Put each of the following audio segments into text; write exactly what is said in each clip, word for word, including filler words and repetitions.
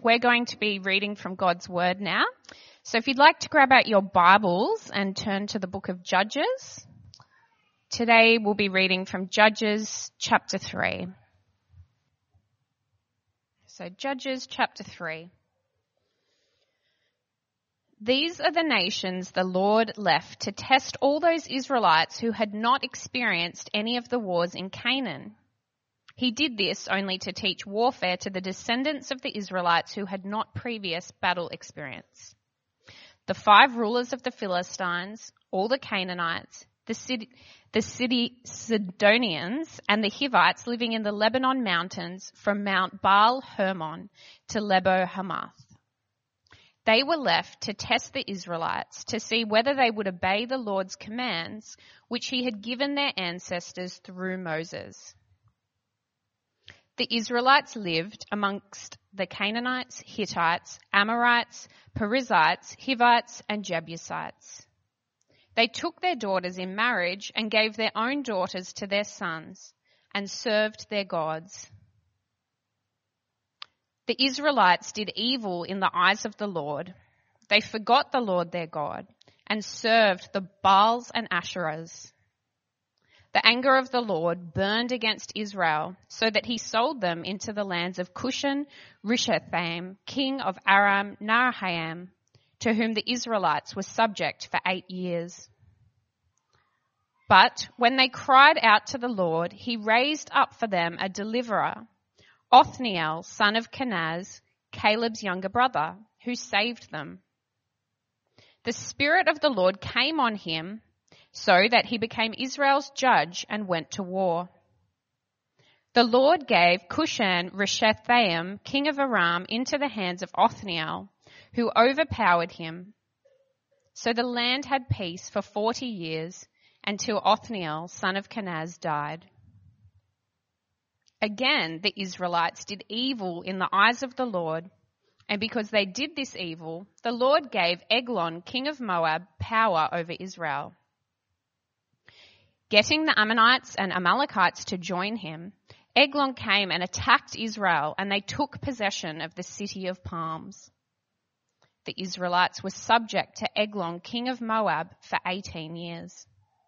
we're going to be reading from God's Word now. So if you'd like to grab out your Bibles and turn to the book of Judges. Today we'll be reading from Judges chapter three. So Judges chapter three. These are the nations the Lord left to test all those Israelites who had not experienced any of the wars in Canaan. He did this only to teach warfare to the descendants of the Israelites who had not previous battle experience. The five rulers of the Philistines, all the Canaanites, the city, the city Sidonians, and the Hivites living in the Lebanon mountains from Mount Baal Hermon to Lebo Hamath. They were left to test the Israelites to see whether they would obey the Lord's commands, which he had given their ancestors through Moses. The Israelites lived amongst the Canaanites, Hittites, Amorites, Perizzites, Hivites, and Jebusites. They took their daughters in marriage and gave their own daughters to their sons and served their gods. The Israelites did evil in the eyes of the Lord. They forgot the Lord their God and served the Baals and Asherahs. The anger of the Lord burned against Israel so that he sold them into the lands of Cushan Rishathaim, king of Aram Naharaim, to whom the Israelites were subject for eight years. But when they cried out to the Lord, he raised up for them a deliverer, Othniel, son of Kenaz, Caleb's younger brother, who saved them. The Spirit of the Lord came on him, so that he became Israel's judge and went to war. The Lord gave Cushan Rishathaim, king of Aram, into the hands of Othniel, who overpowered him. So the land had peace for forty years, until Othniel, son of Kenaz, died. Again, the Israelites did evil in the eyes of the Lord, and because they did this evil, the Lord gave Eglon, king of Moab, power over Israel. Getting the Ammonites and Amalekites to join him, Eglon came and attacked Israel, and they took possession of the city of palms. The Israelites were subject to Eglon, king of Moab, for eighteen years.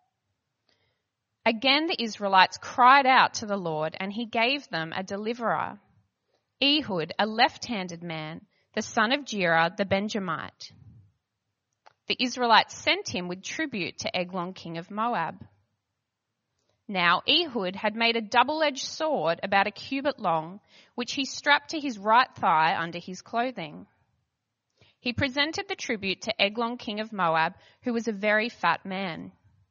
Again the Israelites cried out to the Lord, and he gave them a deliverer, Ehud, a left-handed man, the son of Gera the Benjamite. The Israelites sent him with tribute to Eglon, king of Moab. Now Ehud had made a double-edged sword about a cubit long, which he strapped to his right thigh under his clothing. He presented the tribute to Eglon, king of Moab, who was a very fat man.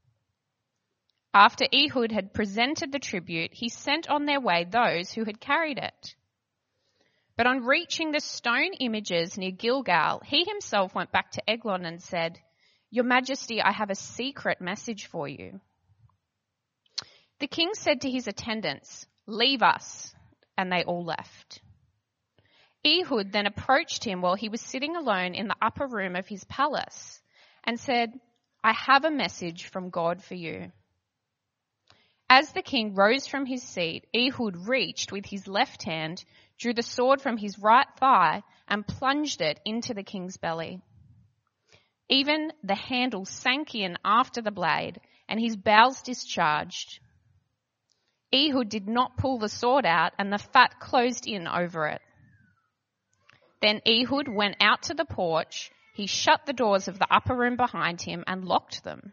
After Ehud had presented the tribute, he sent on their way those who had carried it. But on reaching the stone images near Gilgal, he himself went back to Eglon and said, "Your Majesty, I have a secret message for you." The king said to his attendants, "Leave us," and they all left. Ehud then approached him while he was sitting alone in the upper room of his palace and said, "I have a message from God for you." As the king rose from his seat, Ehud reached with his left hand, drew the sword from his right thigh, and plunged it into the king's belly. Even the handle sank in after the blade, and his bowels discharged. Ehud did not pull the sword out, and the fat closed in over it. Then Ehud went out to the porch. He shut the doors of the upper room behind him and locked them.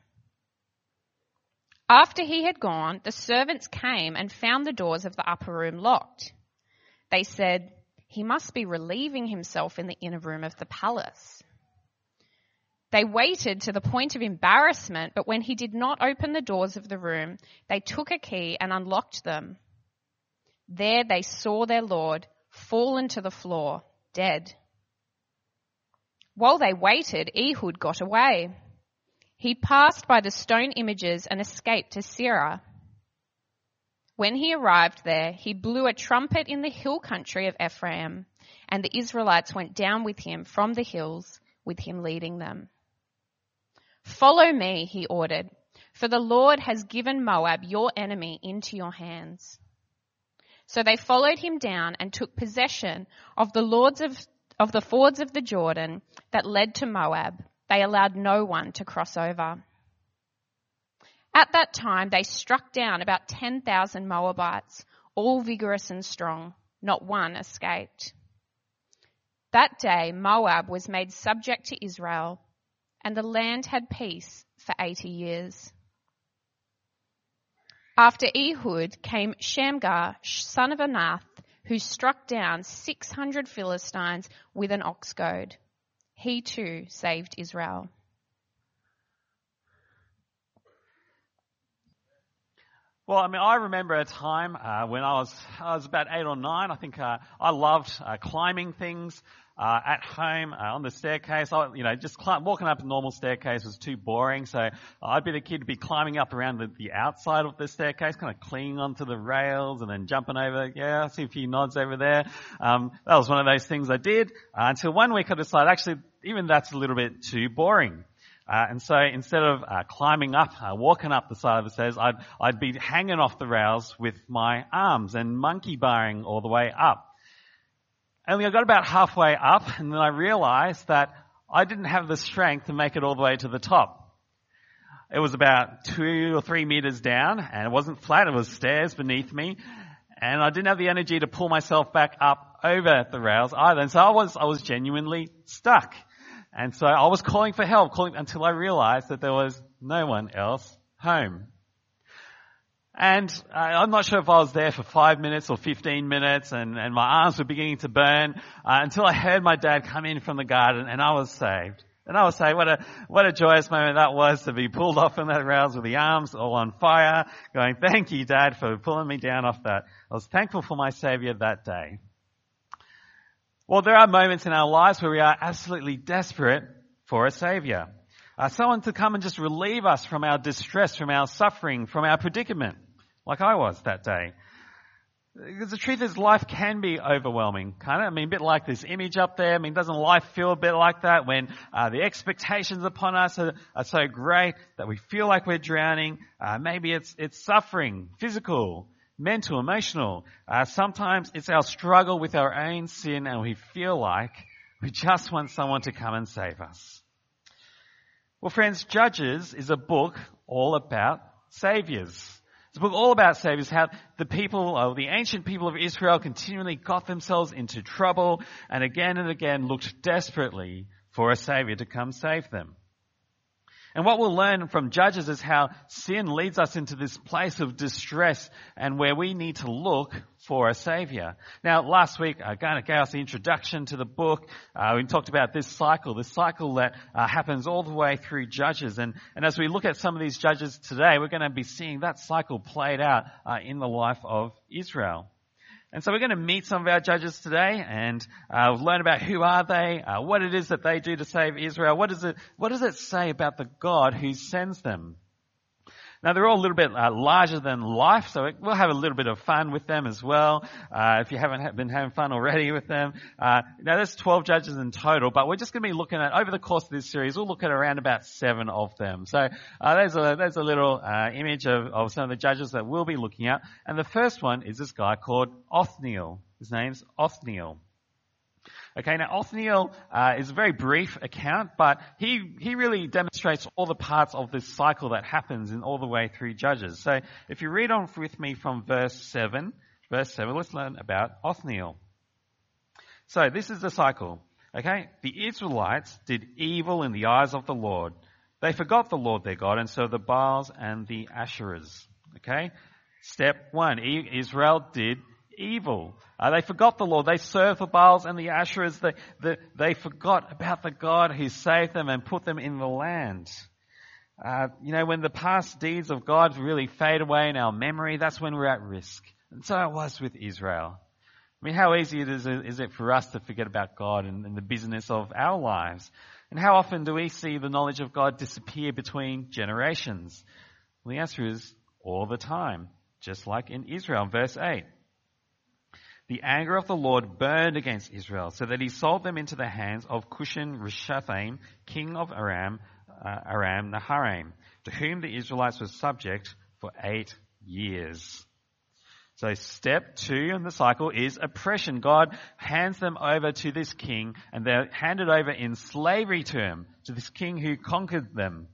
After he had gone, the servants came and found the doors of the upper room locked. They said, "He must be relieving himself in the inner room of the palace." They waited to the point of embarrassment, but when he did not open the doors of the room, they took a key and unlocked them. There they saw their lord fallen to the floor, dead. While they waited, Ehud got away. He passed by the stone images and escaped to Seirah. When he arrived there, he blew a trumpet in the hill country of Ephraim, and the Israelites went down with him from the hills, with him leading them. "Follow me," he ordered, "for the Lord has given Moab, your enemy, into your hands." So they followed him down and took possession of the lords of of the fords of the Jordan that led to Moab, they allowed no one to cross over. At that time, they struck down about ten thousand Moabites, all vigorous and strong. Not one escaped. That day, Moab was made subject to Israel, and the land had peace for eighty years. After Ehud came Shamgar, son of Anath, who struck down six hundred Philistines with an ox goad. He too saved Israel. Well, I mean, I remember a time uh, when I was I was about eight or nine. I think uh, I loved uh, climbing things uh, at home uh, on the staircase. I, you know, just climb, walking up a normal staircase was too boring, so I'd be the kid to be climbing up around the, the outside of the staircase, kind of clinging onto the rails and then jumping over. Yeah, I see a few nods over there. Um, that was one of those things I did uh, until one week I decided actually even that's a little bit too boring. Uh, and so instead of uh, climbing up, uh, walking up the side of the stairs, I'd, I'd be hanging off the rails with my arms and monkey barring all the way up. Only I got about halfway up and then I realized that I didn't have the strength to make it all the way to the top. It was about two or three meters down and it wasn't flat, it was stairs beneath me. And I didn't have the energy to pull myself back up over the rails either. And so I was, I was genuinely stuck. And so I was calling for help, calling until I realized that there was no one else home. And uh, I'm not sure if I was there for five minutes or fifteen minutes and, and my arms were beginning to burn uh, until I heard my dad come in from the garden and I was saved. And I was saying, what a, what a joyous moment that was to be pulled off from that rails with the arms all on fire, going, thank you, Dad, for pulling me down off that. I was thankful for my Savior that day. Well, there are moments in our lives where we are absolutely desperate for a Savior. Uh, someone to come and just relieve us from our distress, from our suffering, from our predicament, like I was that day. Because the truth is life can be overwhelming, kind of. I mean, a bit like this image up there. I mean, doesn't life feel a bit like that when uh, the expectations upon us are, are so great that we feel like we're drowning? Uh, maybe it's it's suffering, physical, mental, emotional. Uh, sometimes it's our struggle with our own sin and we feel like we just want someone to come and save us. Well, friends, Judges is a book all about saviors. It's a book all about saviors, how the people, or the ancient people of Israel continually got themselves into trouble and again and again looked desperately for a savior to come save them. And what we'll learn from Judges is how sin leads us into this place of distress and where we need to look for a Savior. Now, last week, uh, Garner gave us the introduction to the book. Uh, we talked about this cycle, this cycle that uh, happens all the way through Judges. And, and as we look at some of these Judges today, we're going to be seeing that cycle played out uh, in the life of Israel. And so we're going to meet some of our judges today and uh, learn about who are they, uh, what it is that they do to save Israel. What does it, what does it say about the God who sends them? Now, they're all a little bit uh, larger than life, so it, we'll have a little bit of fun with them as well, uh, if you haven't ha- been having fun already with them. Uh, now, there's twelve judges in total, but we're just going to be looking at, over the course of this series, we'll look at around about seven of them. So uh, there's a there's a little uh, image of, of some of the judges that we'll be looking at. And the first one is this guy called Othniel. His name's Othniel. Okay, now Othniel uh, is a very brief account, but he he really demonstrates all the parts of this cycle that happens in all the way through Judges. So if you read on with me from verse seven, verse seven, let's learn about Othniel. So this is the cycle. Okay, the Israelites did evil in the eyes of the Lord. They forgot the Lord their God and so the Baals and the Asherahs. Okay, step one, Israel did evil. Uh, they forgot the Lord. They served the Baals and the Asherahs. They, they, they forgot about the God who saved them and put them in the land. Uh, you know, when the past deeds of God really fade away in our memory, that's when we're at risk. And so it was with Israel. I mean, how easy it is, is it for us to forget about God and, and the business of our lives? And how often do we see the knowledge of God disappear between generations? Well, the answer is all the time, just like in Israel. Verse eight. The anger of the Lord burned against Israel, so that he sold them into the hands of Cushan-Rishathaim, king of Aram, uh, Aram Naharaim, to whom the Israelites were subject for eight years. So step two in the cycle is oppression. God hands them over to this king, and they're handed over in slavery to him, to this king who conquered them.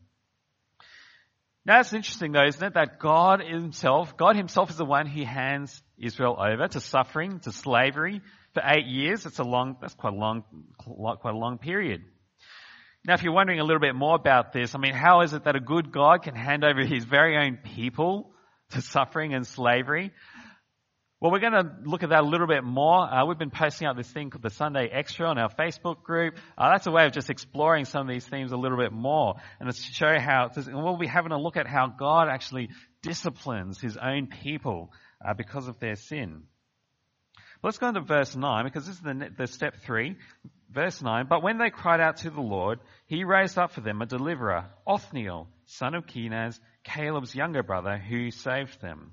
Now it's interesting though, isn't it, that God himself, God himself is the one who hands Israel over to suffering, to slavery for eight years. It's a long, that's quite a long, quite a long period. Now if you're wondering a little bit more about this, I mean, how is it that a good God can hand over his very own people to suffering and slavery? Well, we're going to look at that a little bit more. Uh, we've been posting out this thing called the Sunday Extra on our Facebook group. Uh, that's a way of just exploring some of these themes a little bit more. And it's to show how, and we'll be having a look at how God actually disciplines his own people uh, because of their sin. But let's go into verse nine, because this is the, the step three. Verse nine, but when they cried out to the Lord, he raised up for them a deliverer, Othniel, son of Kenaz, Caleb's younger brother, who saved them.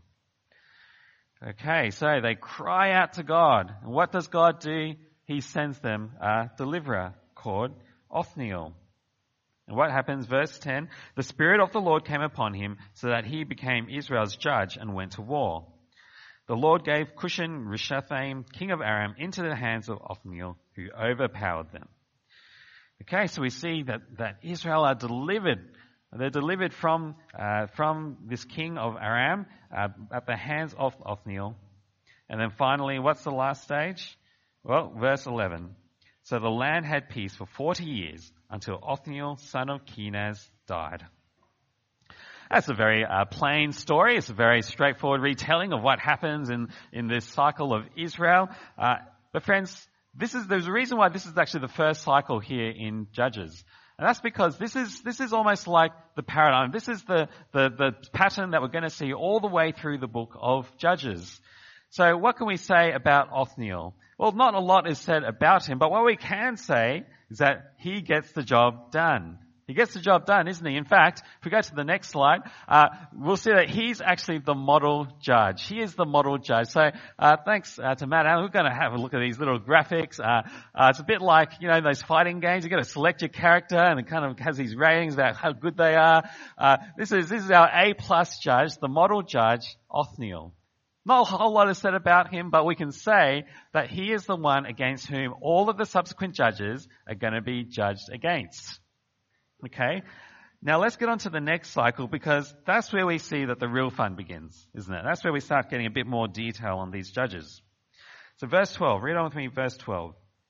Okay, so they cry out to God. And what does God do? He sends them a deliverer called Othniel. And what happens? Verse ten, the Spirit of the Lord came upon him so that he became Israel's judge and went to war. The Lord gave Cushan Rishathaim, king of Aram, into the hands of Othniel, who overpowered them. Okay, so we see that, that Israel are delivered. They're delivered from uh, from this king of Aram uh, at the hands of Othniel. And then finally, what's the last stage? Well, verse eleven. So the land had peace for forty years until Othniel, son of Kenaz, died. That's a very uh, plain story. It's a very straightforward retelling of what happens in, in this cycle of Israel. Uh, but friends, this is there's a reason why this is actually the first cycle here in Judges. And that's because this is, this is almost like the paradigm. This is the, the, the pattern that we're going to see all the way through the book of Judges. So what can we say about Othniel? Well, not a lot is said about him, but what we can say is that he gets the job done. He gets the job done, isn't he? In fact, if we go to the next slide, uh, we'll see that he's actually the model judge. He is the model judge. So, uh, thanks uh, to Matt Allen. We're going to have a look at these little graphics. Uh, uh, it's a bit like, you know, those fighting games. You've got to select your character and it kind of has these ratings about how good they are. Uh, this is, this is our A-plus judge, the model judge, Othniel. Not a whole lot is said about him, but we can say that he is the one against whom all of the subsequent judges are going to be judged against. Okay, now let's get on to the next cycle, because that's where we see that the real fun begins, isn't it? That's where we start getting a bit more detail on these judges. So verse twelve, read on with me, verse twelve.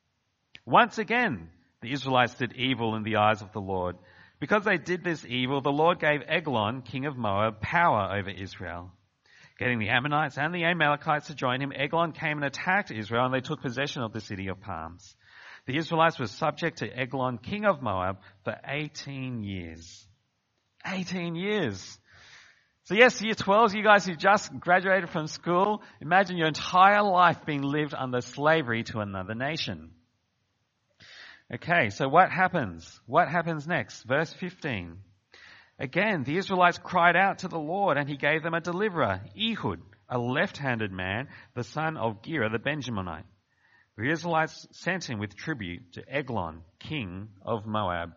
Once again, the Israelites did evil in the eyes of the Lord. Because they did this evil, the Lord gave Eglon, king of Moab, power over Israel. Getting the Ammonites and the Amalekites to join him, Eglon came and attacked Israel, and they took possession of the city of palms. The Israelites were subject to Eglon, king of Moab, for eighteen years. eighteen years. So yes, year twelve, you guys who just graduated from school, imagine your entire life being lived under slavery to another nation. Okay, so what happens? What happens next? Verse fifteen. Again, the Israelites cried out to the Lord, and he gave them a deliverer, Ehud, a left-handed man, the son of Gera the Benjaminite. The Israelites sent him with tribute to Eglon, king of Moab.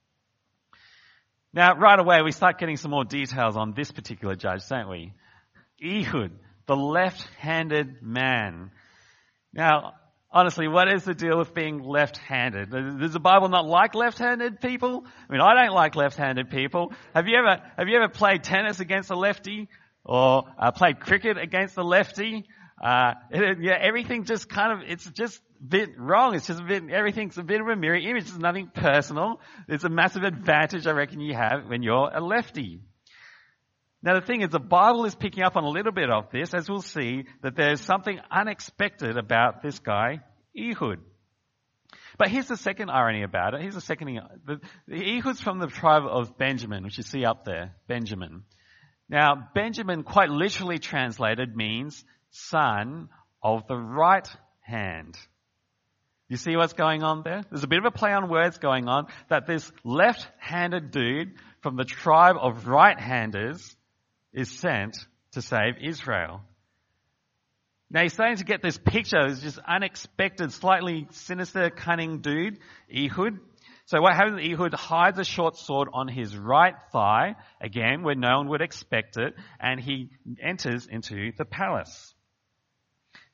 Now, right away, we start getting some more details on this particular judge, don't we? Ehud, the left-handed man. Now, honestly, what is the deal with being left-handed? Does the Bible not like left-handed people? I mean, I don't like left-handed people. Have you ever, have you ever played tennis against a lefty? Or uh, played cricket against a lefty? Uh, it, yeah, everything just kind of, it's just a bit wrong. It's just a bit, everything's a bit of a mirror image. It's nothing personal. It's a massive advantage, I reckon, you have when you're a lefty. Now the thing is, the Bible is picking up on a little bit of this, as we'll see, that there's something unexpected about this guy, Ehud. But here's the second irony about it. Here's the second, the, the Ehud's from the tribe of Benjamin, which you see up there, Benjamin. Now, Benjamin, quite literally translated, means son of the right hand. You see what's going on there? There's a bit of a play on words going on, that this left-handed dude from the tribe of right-handers is sent to save Israel. Now you're starting to get this picture. It's just unexpected, slightly sinister, cunning dude, Ehud. So what happens? Ehud hides a short sword on his right thigh, again, where no one would expect it, and he enters into the palace.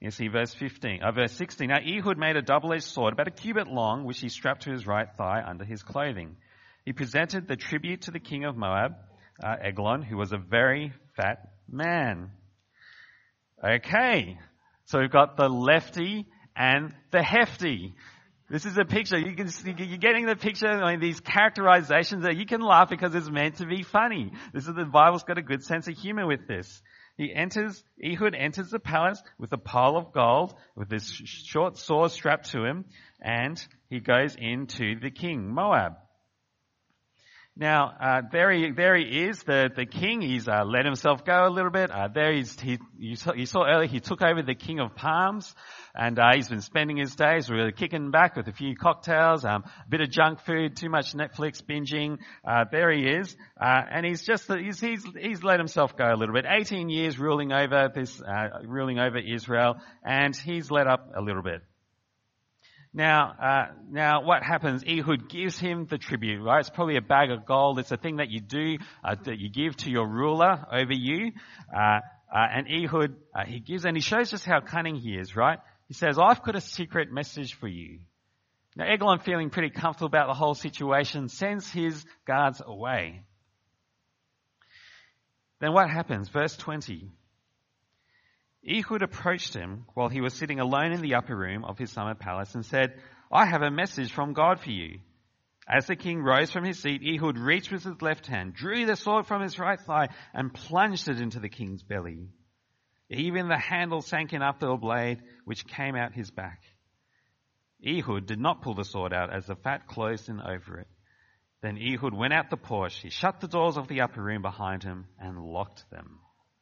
You see verse fifteen, uh, verse sixteen. Now Ehud made a double-edged sword about a cubit long, which he strapped to his right thigh under his clothing. He presented the tribute to the king of Moab, uh, Eglon, who was a very fat man. Okay, so we've got the lefty and the hefty. This is a picture. You can see, you're getting the picture. I mean, these characterizations that you can laugh because it's meant to be funny. This is the Bible's got a good sense of humor with this. He enters, Ehud enters the palace with a pile of gold, with this short sword strapped to him, and he goes into the king, Moab. Now, uh, there he, there he is, the, the king. He's, uh, let himself go a little bit. Uh, there he's, he, you saw, you saw earlier, he took over the king of palms, and, uh, he's been spending his days really kicking back with a few cocktails, um, a bit of junk food, too much Netflix binging. Uh, there he is. Uh, and he's just, he's, he's, he's let himself go a little bit. eighteen years ruling over this, uh, ruling over Israel, and he's let up a little bit. Now, uh, now what happens? Ehud gives him the tribute, right? It's probably a bag of gold. It's a thing that you do, uh, that you give to your ruler over you. Uh, uh, and Ehud, uh, he gives, and he shows just how cunning he is, right? He says, I've got a secret message for you. Now, Eglon, feeling pretty comfortable about the whole situation, sends his guards away. Then what happens? Verse twenty. Ehud approached him while he was sitting alone in the upper room of his summer palace and said, I have a message from God for you. As the king rose from his seat, Ehud reached with his left hand, drew the sword from his right thigh, and plunged it into the king's belly. Even the handle sank in after the blade, which came out his back. Ehud did not pull the sword out as the fat closed in over it. Then Ehud went out the porch. He shut the doors of the upper room behind him and locked them.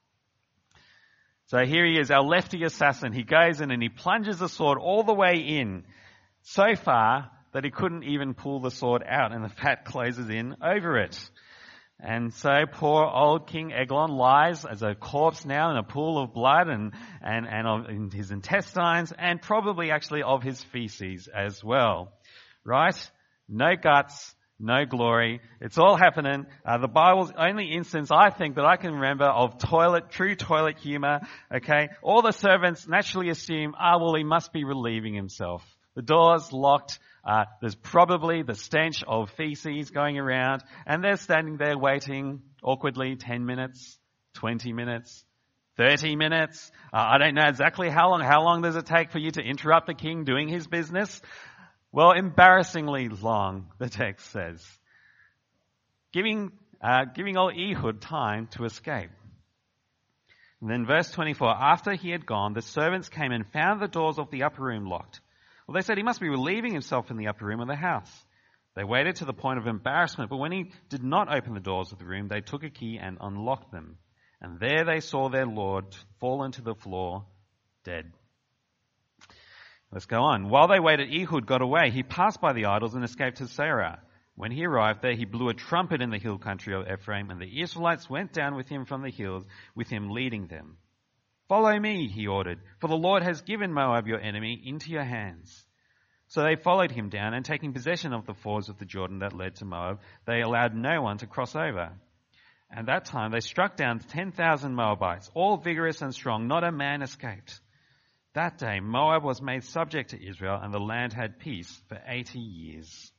So here he is, our lefty assassin. He goes in and he plunges the sword all the way in, so far that he couldn't even pull the sword out, and the fat closes in over it. And so poor old King Eglon lies as a corpse now in a pool of blood and, and, and of in his intestines, and probably actually of his feces as well. Right? No guts. No glory. It's all happening. Uh, the Bible's only instance, I think, that I can remember of toilet, true toilet humor. Okay. All the servants naturally assume, ah, well, he must be relieving himself. The door's locked. Uh, there's probably the stench of feces going around, and they're standing there waiting awkwardly ten minutes, twenty minutes, thirty minutes. Uh, I don't know exactly how long. How long does it take for you to interrupt the king doing his business? Well, embarrassingly long, the text says. Giving, uh, giving old Ehud time to escape. And then verse twenty-four, after he had gone, the servants came and found the doors of the upper room locked. Well, they said he must be relieving himself in the upper room of the house. They waited to the point of embarrassment, but when he did not open the doors of the room, they took a key and unlocked them. And there they saw their Lord fallen to the floor, dead. Let's go on. While they waited, Ehud got away. He passed by the idols and escaped to Seirah. When he arrived there, he blew a trumpet in the hill country of Ephraim, and the Israelites went down with him from the hills, with him leading them. Follow me, he ordered, for the Lord has given Moab, your enemy, into your hands. So they followed him down, and taking possession of the fords of the Jordan that led to Moab, they allowed no one to cross over. At that time they struck down ten thousand Moabites, all vigorous and strong, not a man escaped. That day Moab was made subject to Israel, and the land had peace for eighty years.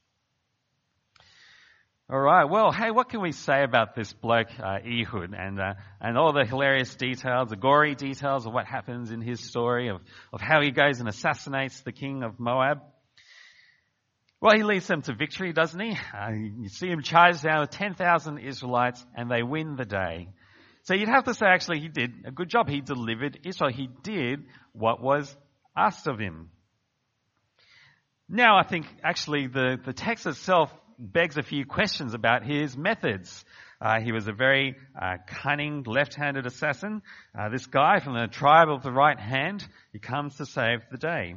All right, well, hey, what can we say about this bloke, uh, Ehud, and uh, and all the hilarious details, the gory details of what happens in his story, of, of how he goes and assassinates the king of Moab? Well, he leads them to victory, doesn't he? Uh, you see him charge down with ten thousand Israelites, and they win the day. So you'd have to say, actually, he did a good job. He delivered Israel. He did what was asked of him. Now, I think, actually, the, the text itself begs a few questions about his methods. Uh, he was a very uh, cunning, left-handed assassin. Uh, this guy from the tribe of the right hand, he comes to save the day.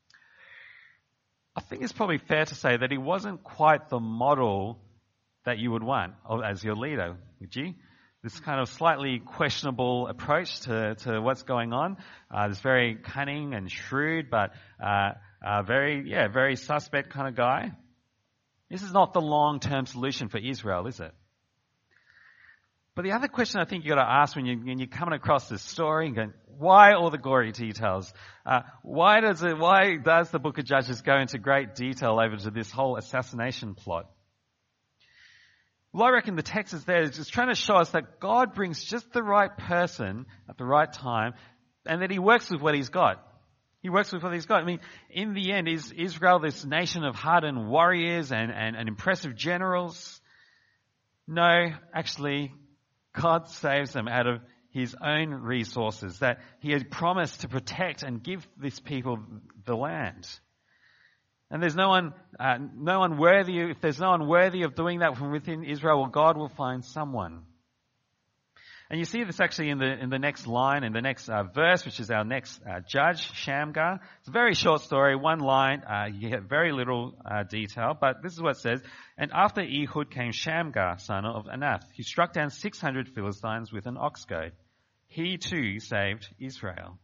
I think it's probably fair to say that he wasn't quite the model that you would want as your leader, would you? This kind of slightly questionable approach to, to what's going on. Uh, this very cunning and shrewd, but uh, uh, very, yeah, very suspect kind of guy. This is not the long-term solution for Israel, is it? But the other question I think you've got to ask when, you, when you're coming across this story and going, why all the gory details? Uh, why does it, why does the book of Judges go into great detail over to this whole assassination plot? Well, I reckon the text is there just trying to show us that God brings just the right person at the right time and that he works with what he's got. He works with what he's got. I mean, in the end, is Israel this nation of hardened warriors and, and, and impressive generals? No, actually, God saves them out of his own resources that he had promised to protect and give this people the land. And there's no one, uh, no one worthy, if there's no one worthy of doing that from within Israel, well, God will find someone. And you see this actually in the in the next line, in the next uh, verse, which is our next uh, judge, Shamgar. It's a very short story, one line. Uh, you get very little uh, detail, but this is what it says. And after Ehud came Shamgar, son of Anath. He struck down six hundred Philistines with an ox goad. He too saved Israel.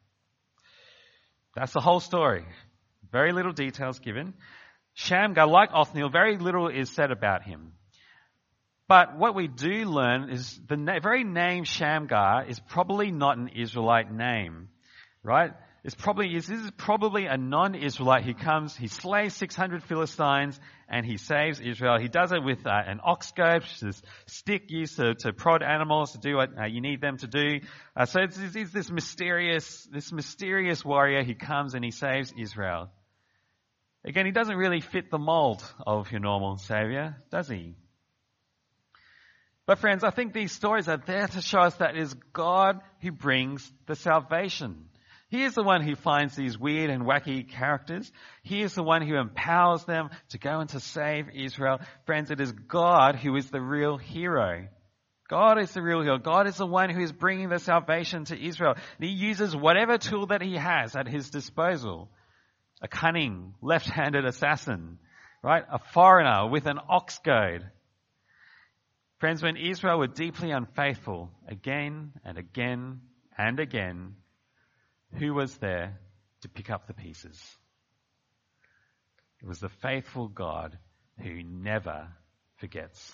That's the whole story. Very little details given. Shamgar, like Othniel, very little is said about him. But what we do learn is the na- very name Shamgar is probably not an Israelite name, right? It's probably, this is probably a non-Israelite. He comes, he slays six hundred Philistines and he saves Israel. He does it with uh, an ox goad, which is this stick used to, to prod animals to do what uh, you need them to do. Uh, so it's, it's this mysterious, this mysterious warrior. He comes and he saves Israel. Again, he doesn't really fit the mold of your normal savior, does he? But friends, I think these stories are there to show us that it is God who brings the salvation. He is the one who finds these weird and wacky characters. He is the one who empowers them to go and to save Israel. Friends, it is God who is the real hero. God is the real hero. God is the one who is bringing the salvation to Israel. And he uses whatever tool that he has at his disposal. A cunning, left-handed assassin, right? A foreigner with an ox goad. Friends, when Israel were deeply unfaithful again and again and again, who was there to pick up the pieces? It was the faithful God who never forgets.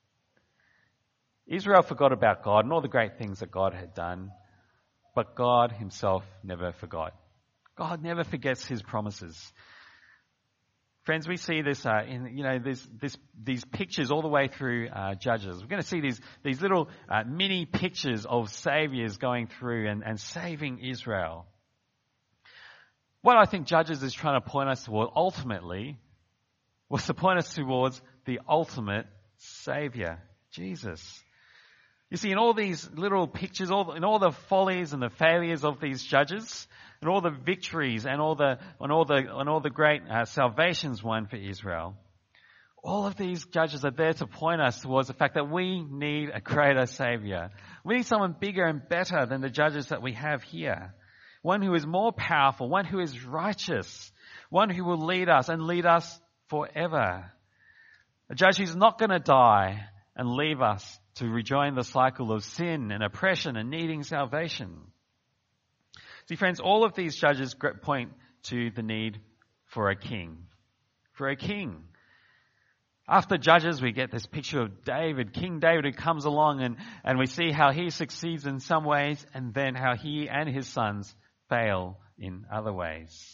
Israel forgot about God and all the great things that God had done, but God himself never forgot. God never forgets his promises. Friends, we see this uh, in, you know, this, this, these pictures all the way through uh, Judges. We're going to see these, these little uh, mini pictures of saviors going through and, and saving Israel. What I think Judges is trying to point us toward ultimately was to point us towards the ultimate savior, Jesus. You see, in all these little pictures, all, in all the follies and the failures of these judges, and all the victories and all the and all the and all the great uh, salvations won for Israel, all of these judges are there to point us towards the fact that we need a greater Savior. We need someone bigger and better than the judges that we have here. One who is more powerful, one who is righteous, one who will lead us and lead us forever. A judge who's not going to die and leave us to rejoin the cycle of sin and oppression and needing salvation. See, friends, all of these judges point to the need for a king. For a king. After Judges, we get this picture of David, King David, who comes along and, and we see how he succeeds in some ways and then how he and his sons fail in other ways.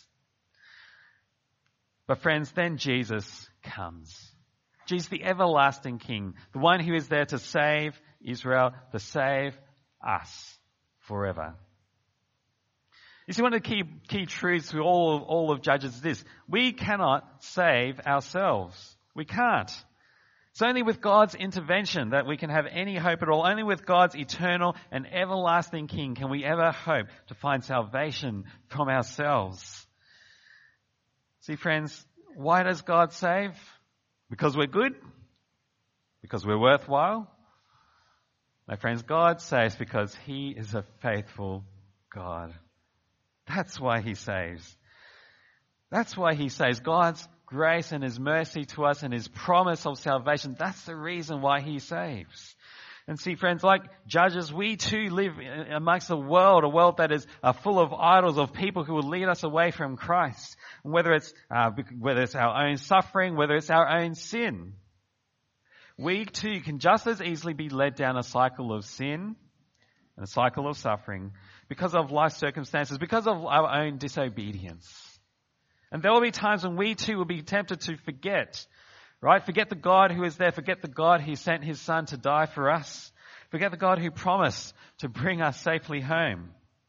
But friends, then Jesus comes. Jesus, the everlasting King, the one who is there to save Israel, to save us forever. You see, one of the key key truths to all of, all of Judges is this. We cannot save ourselves. We can't. It's only with God's intervention that we can have any hope at all. Only with God's eternal and everlasting King can we ever hope to find salvation from ourselves. See, friends, why does God save? Because we're good? Because we're worthwhile? My friends, God saves because he is a faithful God. That's why he saves. That's why he saves. God's grace and his mercy to us and his promise of salvation, that's the reason why he saves. And see, friends, like Judges, we too live amongst a world, a world that is uh, full of idols, of people who will lead us away from Christ. And whether it's, uh, whether it's our own suffering, whether it's our own sin. we too can just as easily be led down a cycle of sin and a cycle of suffering because of life circumstances, because of our own disobedience. And there will be times when we too will be tempted to forget, right? Forget the God who is there. Forget the God who sent his son to die for us. Forget the God who promised to bring us safely home.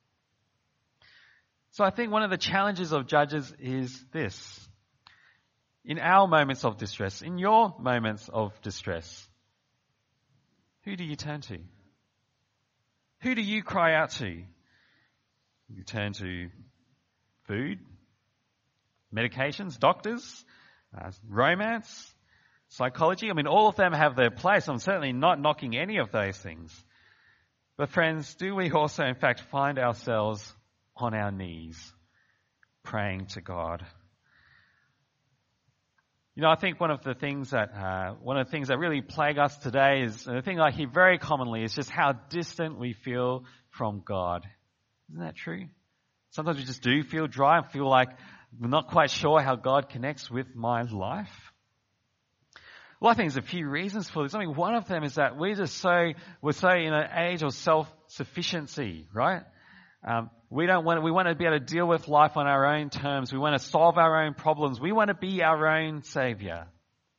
So I think one of the challenges of Judges is this. In our moments of distress, in your moments of distress, who do you turn to? Who do you cry out to? You turn to food, medications, doctors, uh, romance, psychology. I mean, all of them have their place. I'm certainly not knocking any of those things. But friends, do we also in fact find ourselves on our knees praying to God? You know, I think one of the things that uh, one of the things that really plague us today is, and the thing I hear very commonly is just how distant we feel from God. Isn't that true? Sometimes we just do feel dry and feel like we're not quite sure how God connects with my life. Well, I think there's a few reasons for this. I mean, one of them is that we're just so we're so in an age of self-sufficiency, right? Um, we don't want, we want to be able to deal with life on our own terms. We want to solve our own problems. We want to be our own savior.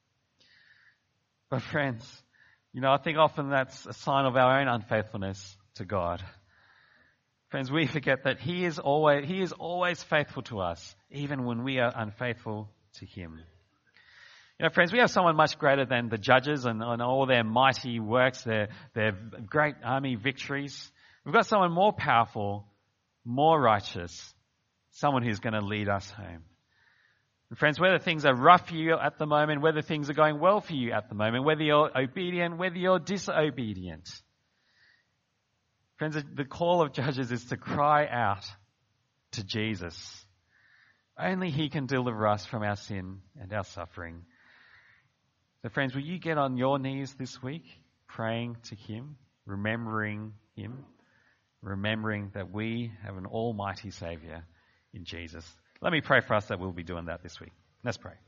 But friends, you know, I think often that's a sign of our own unfaithfulness to God. Friends, we forget that He is always, He is always faithful to us, even when we are unfaithful to Him. You know, friends, we have someone much greater than the judges and, and all their mighty works, their, their great army victories. We've got someone more powerful, more righteous, someone who's going to lead us home. And friends, whether things are rough for you at the moment, whether things are going well for you at the moment, whether you're obedient, whether you're disobedient, friends, the call of Judges is to cry out to Jesus. Only He can deliver us from our sin and our suffering. So friends, will you get on your knees this week, praying to Him, remembering Him, remembering that we have an almighty Saviour in Jesus. Let me pray for us that we'll be doing that this week. Let's pray.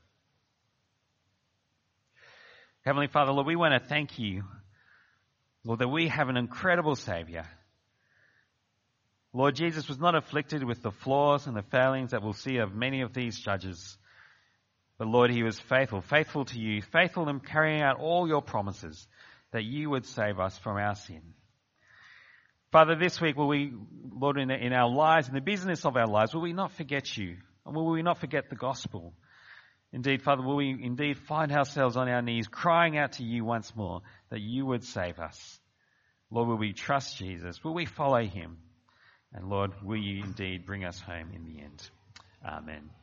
Heavenly Father, Lord, we want to thank You, Lord, that we have an incredible Saviour. Lord, Jesus was not afflicted with the flaws and the failings that we'll see of many of these judges. But Lord, He was faithful, faithful to You, faithful in carrying out all Your promises that You would save us from our sin. Father, this week, will we, Lord, in, in our lives, in the business of our lives, will we not forget You? And will we not forget the gospel? Indeed, Father, will we indeed find ourselves on our knees crying out to You once more that You would save us? Lord, will we trust Jesus? Will we follow Him? And Lord, will You indeed bring us home in the end? Amen.